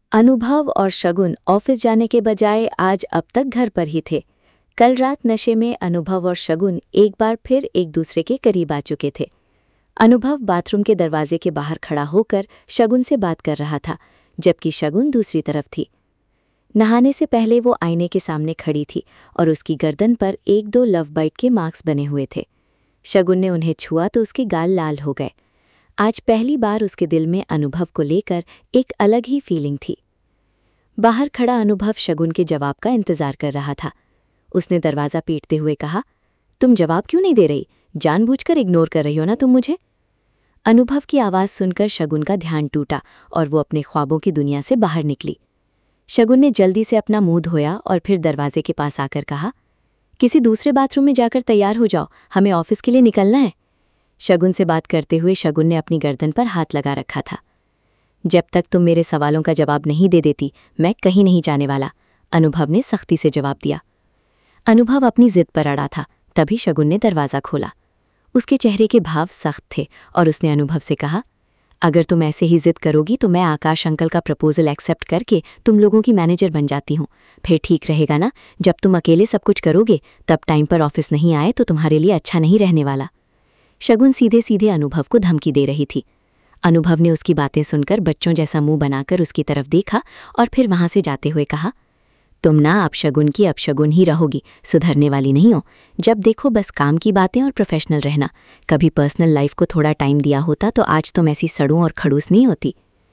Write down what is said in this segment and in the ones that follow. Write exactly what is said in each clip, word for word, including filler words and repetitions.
अनुभव और शगुन ऑफिस जाने के बजाय आज अब तक घर पर ही थे। कल रात नशे में अनुभव और शगुन एक बार फिर एक दूसरे के करीब आ चुके थे। अनुभव बाथरूम के दरवाजे के बाहर खड़ा होकर शगुन से बात कर रहा था, जबकि शगुन दूसरी तरफ थी। नहाने से पहले वो आईने के सामने खड़ी थी और उसकी गर्दन पर एक दो लव बाइट के मार्क्स बने हुए थे। शगुन ने उन्हें छुआ तो उसके गाल लाल हो गए। आज पहली बार उसके दिल में अनुभव को लेकर एक अलग ही फीलिंग थी। बाहर खड़ा अनुभव शगुन के जवाब का इंतजार कर रहा था। उसने दरवाज़ा पीटते हुए कहा, तुम जवाब क्यों नहीं दे रही? जानबूझकर इग्नोर कर रही हो ना तुम मुझे? अनुभव की आवाज़ सुनकर शगुन का ध्यान टूटा और वो अपने ख्वाबों की दुनिया से बाहर निकली। शगुन ने जल्दी से अपना मुंह धोया और फिर दरवाजे के पास आकर कहा, किसी दूसरे बाथरूम में जाकर तैयार हो जाओ, हमें ऑफिस के लिए निकलना है। शगुन से बात करते हुए शगुन ने अपनी गर्दन पर हाथ लगा रखा था। जब तक तुम मेरे सवालों का जवाब नहीं दे देती, मैं कहीं नहीं जाने वाला, अनुभव ने सख्ती से जवाब दिया। अनुभव अपनी जिद पर अड़ा था। तभी शगुन ने दरवाज़ा खोला। उसके चेहरे के भाव सख्त थे और उसने अनुभव से कहा, अगर तुम ऐसे ही जिद करोगी तो मैं आकाश अंकल का प्रपोजल एक्सेप्ट करके तुम लोगों की मैनेजर बन जाती हूँ। फिर ठीक रहेगा ना? जब तुम अकेले सब कुछ करोगे तब टाइम पर ऑफिस नहीं आए तो तुम्हारे लिए अच्छा नहीं रहने वाला। शगुन सीधे सीधे अनुभव को धमकी दे रही थी। अनुभव ने उसकी बातें सुनकर बच्चों जैसा मुंह बनाकर उसकी तरफ देखा और फिर वहां से जाते हुए कहा, तुम ना अब शगुन की अब शगुन ही रहोगी, सुधरने वाली नहीं हो। जब देखो बस काम की बातें और प्रोफेशनल रहना। कभी पर्सनल लाइफ को थोड़ा टाइम दिया होता तो आज तुम ऐसी सड़ूं और खड़ूस नहीं होती।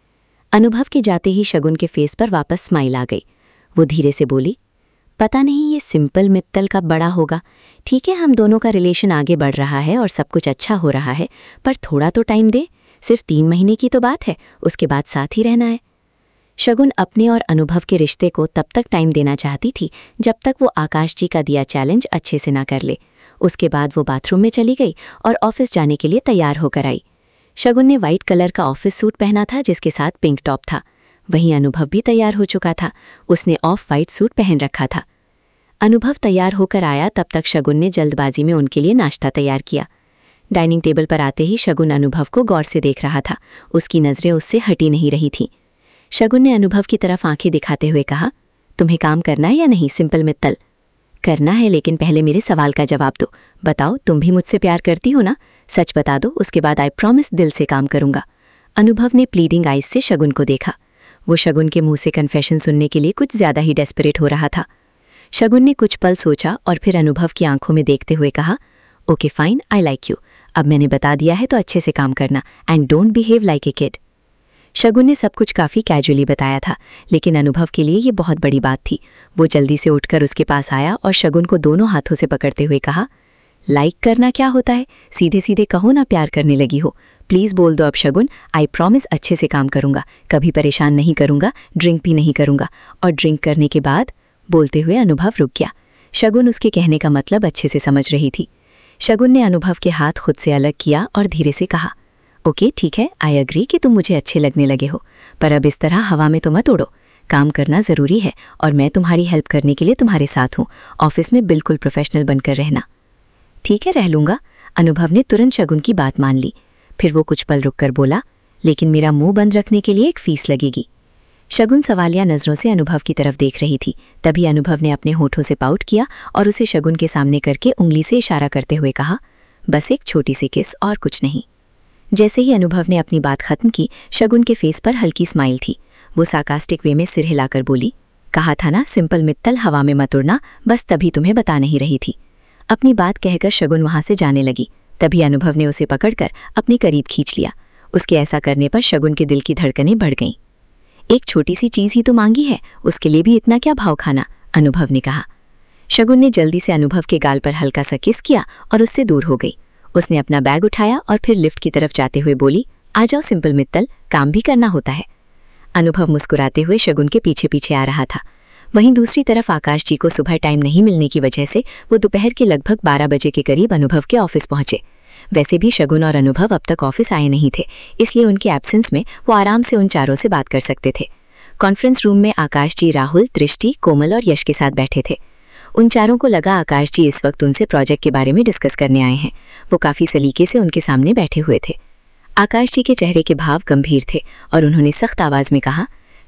अनुभव के जाते ही शगुन के फेस पर वापस स्माइल आ गई। वो धीरे से बोली, पता नहीं ये सिंपल मित्तल कब बड़ा होगा। ठीक है, हम दोनों का रिलेशन आगे बढ़ रहा है और सब कुछ अच्छा हो रहा है, पर थोड़ा तो टाइम दे। सिर्फ तीन महीने की तो बात है, उसके बाद साथ ही रहना है। शगुन अपने और अनुभव के रिश्ते को तब तक टाइम देना चाहती थी जब तक वो आकाश जी का दिया चैलेंज अच्छे से ना कर ले। उसके बाद वो बाथरूम में चली गई और ऑफिस जाने के लिए तैयार होकर आई। शगुन ने वाइट कलर का ऑफिस सूट पहना था जिसके साथ पिंक टॉप था। वहीं अनुभव भी तैयार हो चुका था। उसने ऑफ वाइट सूट पहन रखा था। अनुभव तैयार होकर आया तब तक शगुन ने जल्दबाजी में उनके लिए नाश्ता तैयार किया। डाइनिंग टेबल पर आते ही शगुन अनुभव को गौर से देख रहा था। उसकी नज़रें उससे हटी नहीं रही थीं। शगुन ने अनुभव की तरफ आंखें दिखाते हुए कहा, तुम्हें काम करना है या नहीं सिंपल मित्तल? करना है, लेकिन पहले मेरे सवाल का जवाब दो। बताओ, तुम भी मुझसे प्यार करती हो ना? सच बता दो, उसके बाद आई प्रॉमिस दिल से काम करूंगा। अनुभव ने प्लीडिंग आइज से शगुन को देखा। वो शगुन के मुंह से कन्फेशन सुनने के लिए कुछ ज्यादा ही डेस्परेट हो रहा था। शगुन ने कुछ पल सोचा और फिर अनुभव की आंखों में देखते हुए कहा, okay fine, I like you. अब मैंने बता दिया है तो अच्छे से काम करना and don't behave like a kid. Shagun ने सब कुछ काफ़ी कैजुअली बताया था, लेकिन अनुभव के लिए ये बहुत बड़ी बात थी। वो जल्दी से उठकर उसके पास आया और शगुन को दोनों हाथों से पकड़ते हुए कहा, लाइक करना क्या होता है? सीधे सीधे कहो ना प्यार करने लगी हो। प्लीज़ बोल दो अब शगुन, आई प्रॉमिस अच्छे से काम करूंगा, कभी परेशान नहीं करूंगा, ड्रिंक भी नहीं करूंगा। और ड्रिंक करने के बाद? बोलते हुए अनुभव रुक गया। शगुन उसके कहने का मतलब अच्छे से समझ रही थी। शगुन ने अनुभव के हाथ खुद से अलग किया और धीरे से कहा, ओके ठीक है, आई अग्री कि तुम मुझे अच्छे लगने लगे हो, पर अब इस तरह हवा में तो मत उड़ो। काम करना ज़रूरी है और मैं तुम्हारी हेल्प करने के लिए तुम्हारे साथ हूँ। ऑफिस में बिल्कुल प्रोफेशनल बनकर रहना। ठीक है, रह लूँगा। अनुभव ने तुरंत शगुन की बात मान ली। फिर वो कुछ पल रुककर बोला, लेकिन मेरा मुंह बंद रखने के लिए एक फ़ीस लगेगी। शगुन सवालिया नज़रों से अनुभव की तरफ देख रही थी। तभी अनुभव ने अपने होठों से पाउट किया और उसे शगुन के सामने करके उंगली से इशारा करते हुए कहा, बस एक छोटी सी किस और कुछ नहीं। जैसे ही अनुभव ने अपनी बात खत्म की, शगुन के फेस पर हल्की स्माइल थी। वो सार्कास्टिक वे में सिर हिलाकर बोली, कहा था ना सिंपल मित्तल, हवा में मत उड़ना, बस तभी तुम्हें बता नहीं रही थी। अपनी बात कहकर शगुन वहां से जाने लगी। तभी अनुभव ने उसे पकड़कर अपने करीब खींच लिया। उसके ऐसा करने पर शगुन के दिल की धड़कनें बढ़ गईं। एक छोटी सी चीज़ ही तो मांगी है, उसके लिए भी इतना क्या भाव खाना? अनुभव ने कहा। शगुन ने जल्दी से अनुभव के गाल पर हल्का सा किस किया और उससे दूर हो गई। उसने अपना बैग उठाया और फिर लिफ्ट की तरफ जाते हुए बोली, आ जाओ सिंपल मित्तल, काम भी करना होता है। अनुभव मुस्कुराते हुए शगुन के पीछे पीछे आ रहा था। वहीं दूसरी तरफ आकाश जी को सुबह टाइम नहीं मिलने की वजह से वो दोपहर के लगभग बारह बजे के करीब अनुभव के ऑफिस पहुंचे। वैसे भी शगुन और अनुभव अब तक ऑफिस आए नहीं थे, इसलिए उनके एब्सेंस में वो आराम से उन चारों से बात कर सकते थे। कॉन्फ्रेंस रूम में आकाश जी राहुल, दृष्टि, कोमल और यश के साथ बैठे थे। उन चारों को लगा आकाश जी इस वक्त उनसे प्रोजेक्ट के बारे में डिस्कस करने आए हैं। वो काफ़ी सलीके से उनके सामने बैठे हुए थे। आकाश जी के चेहरे के भाव गंभीर थे और उन्होंने सख्त आवाज़ में कहा,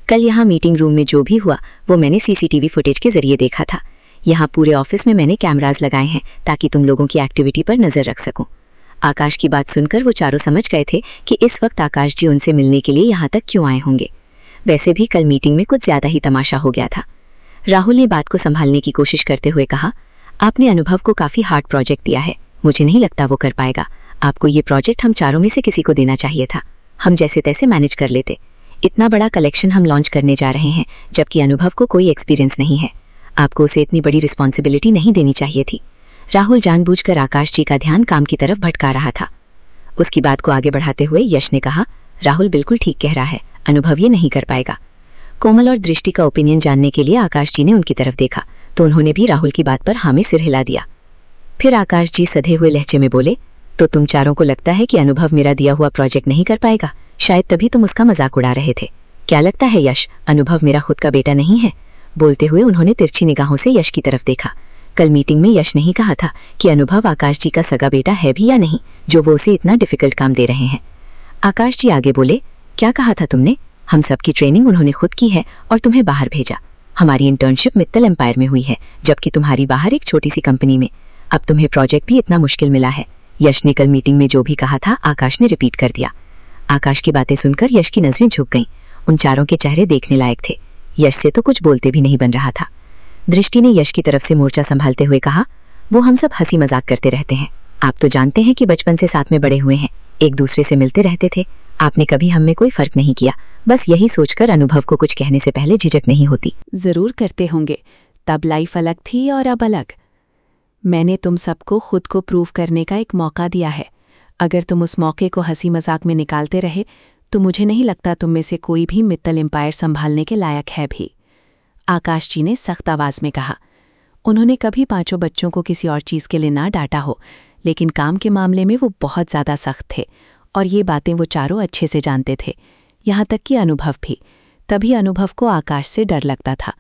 कल यहाँ मीटिंग रूम में जो भी हुआ वो मैंने सीसीटीवी फुटेज के जरिए देखा था। यहाँ पूरे ऑफिस में मैंने कैमराज लगाए हैं ताकि तुम लोगों की एक्टिविटी पर नजर रख सकूं। आकाश की बात सुनकर वो चारों समझ गए थे कि इस वक्त आकाश जी उनसे मिलने के लिए यहाँ तक क्यों आए होंगे। वैसे भी कल मीटिंग में कुछ ज्यादा ही तमाशा हो गया था। राहुल ने बात को संभालने की कोशिश करते हुए कहा, आपने अनुभव को काफी हार्ड प्रोजेक्ट दिया है, मुझे नहीं लगता वो कर पाएगा। आपको ये प्रोजेक्ट हम चारों में से किसी को देना चाहिए था, हम जैसे तैसे मैनेज कर लेते। इतना बड़ा कलेक्शन हम लॉन्च करने जा रहे हैं जबकि अनुभव को कोई एक्सपीरियंस नहीं है, आपको उसे इतनी बड़ी रिस्पॉन्सिबिलिटी नहीं देनी चाहिए थी। राहुल जानबूझकर आकाश जी का ध्यान काम की तरफ भटका रहा था। उसकी बात को आगे बढ़ाते हुए यश ने कहा, राहुल बिल्कुल ठीक कह रहा है, अनुभव ये नहीं कर पाएगा। कोमल और दृष्टि का ओपिनियन जानने के लिए आकाश जी ने उनकी तरफ देखा तो उन्होंने भी राहुल की बात पर हाँ में सिर हिला दिया। फिर आकाश जी सधे हुए लहजे में बोले, तो तुम चारों को लगता है कि अनुभव मेरा दिया हुआ प्रोजेक्ट नहीं कर पाएगा, शायद तभी तुम उसका मजाक उड़ा रहे थे। क्या लगता है यश, अनुभव मेरा खुद का बेटा नहीं है? बोलते हुए उन्होंने तिरछी निगाहों से यश की तरफ देखा। कल मीटिंग में यश नहीं कहा था कि अनुभव आकाश जी का सगा बेटा है भी या नहीं, जो वो उसे इतना डिफिकल्ट काम दे रहे हैं। आकाश जी आगे बोले, क्या कहा था तुमने? हम सबकी ट्रेनिंग उन्होंने खुद की है और तुम्हें बाहर भेजा। हमारी इंटर्नशिप मित्तल एम्पायर में हुई है जबकि तुम्हारी बाहर एक छोटी सी कंपनी में। अब तुम्हें प्रोजेक्ट भी इतना मुश्किल मिला है। यश ने कल मीटिंग में जो भी कहा था आकाश ने रिपीट कर दिया। आकाश की बातें सुनकर यश की नजरें झुक गईं। उन चारों के चेहरे देखने लायक थे। यश से तो कुछ बोलते भी नहीं बन रहा था। दृष्टि ने यश की तरफ से मोर्चा संभालते हुए कहा, वो हम सब हंसी मजाक करते रहते हैं, आप तो जानते हैं कि बचपन से साथ में बड़े हुए हैं, एक दूसरे से मिलते रहते थे। आपने कभी हम में कोई फर्क नहीं किया, बस यही सोचकर अनुभव को कुछ कहने से पहले झिझक नहीं होती। जरूर करते होंगे, तब लाइफ अलग थी और अब अलग। मैंने तुम सबको खुद को प्रूव करने का एक मौका दिया है। अगर तुम उस मौके को हंसी मजाक में निकालते रहे तो मुझे नहीं लगता तुम में से कोई भी मित्तल एम्पायर संभालने के लायक है भी। आकाश जी ने सख्त आवाज में कहा। उन्होंने कभी पांचों बच्चों को किसी और चीज के लिए ना डांटा हो, लेकिन काम के मामले में वो बहुत ज्यादा सख्त थे और ये बातें वो चारों अच्छे से जानते थे, यहाँ तक कि अनुभव भी। तभी अनुभव को आकाश से डर लगता था।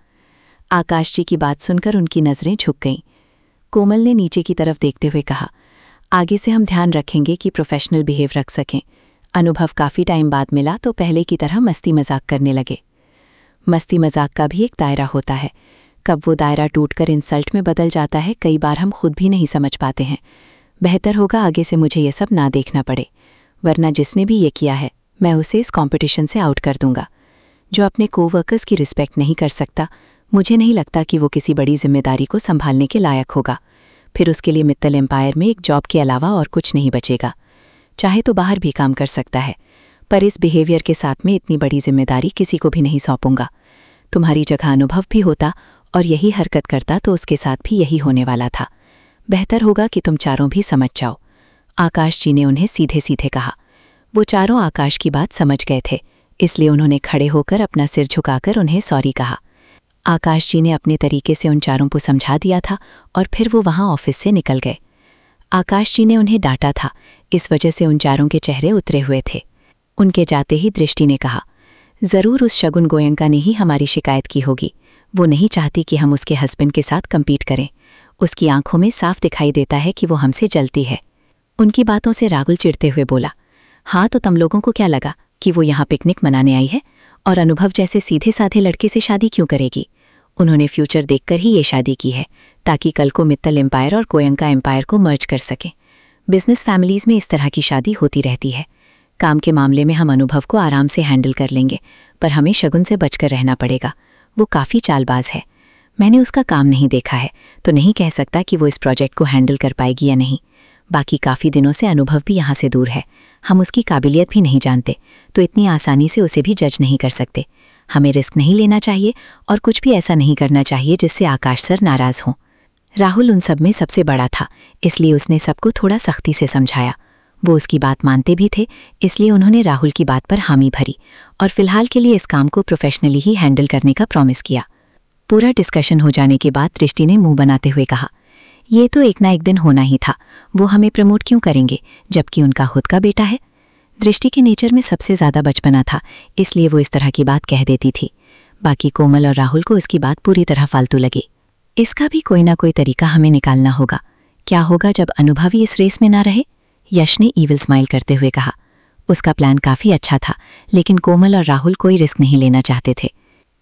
आकाश जी की बात सुनकर उनकी नजरें झुक गईं। कोमल ने नीचे की तरफ देखते हुए कहा, आगे से हम ध्यान रखेंगे कि प्रोफेशनल बिहेव रख सकें। अनुभव काफ़ी टाइम बाद मिला तो पहले की तरह मस्ती मजाक करने लगे। मस्ती मजाक का भी एक दायरा होता है, कब वो दायरा टूटकर इंसल्ट में बदल जाता है कई बार हम खुद भी नहीं समझ पाते हैं। बेहतर होगा आगे से मुझे ये सब ना देखना पड़े, वरना जिसने भी ये किया है मैं उसे इस कॉम्पिटिशन से आउट कर दूंगा। जो अपने कोवर्कर्स की रिस्पेक्ट नहीं कर सकता, मुझे नहीं लगता कि वो किसी बड़ी जिम्मेदारी को संभालने के लायक होगा। फिर उसके लिए मित्तल एम्पायर में एक जॉब के अलावा और कुछ नहीं बचेगा। चाहे तो बाहर भी काम कर सकता है, पर इस बिहेवियर के साथ में इतनी बड़ी जिम्मेदारी किसी को भी नहीं सौंपूंगा। तुम्हारी जगह अनुभव भी होता और यही हरकत करता तो उसके साथ भी यही होने वाला था। बेहतर होगा कि तुम चारों भी समझ जाओ। आकाश जी ने उन्हें सीधे सीधे कहा। वो चारों आकाश की बात समझ गए थे, इसलिए उन्होंने खड़े होकर अपना सिर झुकाकर उन्हें सॉरी कहा। आकाश जी ने अपने तरीके से उन चारों को समझा दिया था और फिर वो वहां ऑफिस से निकल गए। आकाश जी ने उन्हें डांटा था, इस वजह से उन चारों के चेहरे उतरे हुए थे। उनके जाते ही दृष्टि ने कहा, जरूर उस शगुन गोयंका ने ही हमारी शिकायत की होगी। वो नहीं चाहती कि हम उसके हस्बैंड के साथ कम्पीट करें। उसकी आंखों में साफ दिखाई देता है कि वो हमसे जलती है। उनकी बातों से राहुल चिढ़ते हुए बोला, हाँ तो तुम लोगों को क्या लगा कि वो यहाँ पिकनिक मनाने आई है और अनुभव जैसे सीधे साधे लड़के से शादी क्यों करेगी? उन्होंने फ्यूचर देखकर ही ये शादी की है ताकि कल को मित्तल एम्पायर और गोयंका एम्पायर को मर्ज कर सके। बिजनेस फैमिलीज में इस तरह की शादी होती रहती है। काम के मामले में हम अनुभव को आराम से हैंडल कर लेंगे, पर हमें शगुन से बचकर रहना पड़ेगा। वो काफ़ी चालबाज है। मैंने उसका काम नहीं देखा है तो नहीं कह सकता कि वो इस प्रोजेक्ट को हैंडल कर पाएगी या नहीं। बाकी काफ़ी दिनों से अनुभव भी यहाँ से दूर है, हम उसकी काबिलियत भी नहीं जानते, तो इतनी आसानी से उसे भी जज नहीं कर सकते। हमें रिस्क नहीं लेना चाहिए और कुछ भी ऐसा नहीं करना चाहिए जिससे आकाश सर नाराज़ हों। राहुल उन सब में सबसे बड़ा था, इसलिए उसने सबको थोड़ा सख्ती से समझाया। वो उसकी बात मानते भी थे, इसलिए उन्होंने राहुल की बात पर हामी भरी और फिलहाल के लिए इस काम को प्रोफेशनली ही हैंडल करने का प्रॉमिस किया। पूरा डिस्कशन हो जाने के बाद दृष्टि ने मुंह बनाते हुए कहा, ये तो एक ना एक दिन होना ही था, वो हमें प्रमोट क्यों करेंगे जबकि उनका खुद का बेटा है। दृष्टि के नेचर में सबसे ज़्यादा बचपना था, इसलिए वो इस तरह की बात कह देती थी। बाकी कोमल और राहुल को इसकी बात पूरी तरह फालतू लगी। इसका भी कोई ना कोई तरीका हमें निकालना होगा। क्या होगा जब अनुभव ही इस रेस में ना रहे? यश ने ईविल स्माइल करते हुए कहा। उसका प्लान काफ़ी अच्छा था, लेकिन कोमल और राहुल कोई रिस्क नहीं लेना चाहते थे।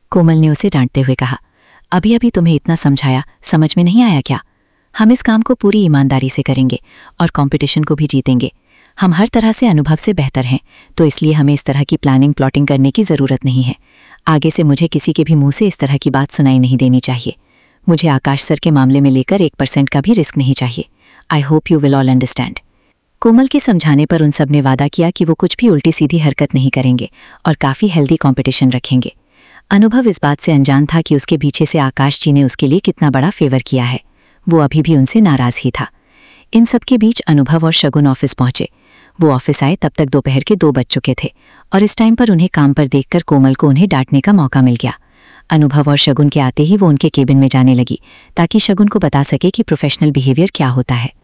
कोमल ने उसे डांटते हुए कहा, अभी अभी तुम्हें इतना समझाया, समझ में नहीं आया क्या? हम इस काम को पूरी ईमानदारी से करेंगे और कंपटीशन को भी जीतेंगे। हम हर तरह से अनुभव से बेहतर हैं, तो इसलिए हमें इस तरह की प्लानिंग प्लॉटिंग करने की ज़रूरत नहीं है। आगे से मुझे किसी के भी मुंह से इस तरह की बात सुनाई नहीं देनी चाहिए। मुझे आकाश सर के मामले में लेकर एक परसेंट का भी रिस्क नहीं चाहिए। I hope you will all understand. Komal के समझाने पर उन सब ने वादा किया कि वो कुछ भी उल्टी सीधी हरकत नहीं करेंगे और काफ़ी हेल्दी कंपटीशन रखेंगे। अनुभव इस बात से अनजान था कि उसके पीछे से आकाश जी ने उसके लिए कितना बड़ा फेवर किया है। वो अभी भी उनसे नाराज़ ही था। इन सब के बीच अनुभव और शगुन ऑफिस पहुंचे। वो ऑफिस आए तब तक दोपहर के दो बज चुके थे और इस टाइम पर उन्हें काम पर देखकर कोमल को उन्हें डांटने का मौका मिल गया। अनुभव और शगुन के आते ही वो उनके केबिन में जाने लगी ताकि शगुन को बता सके कि प्रोफेशनल बिहेवियर क्या होता है।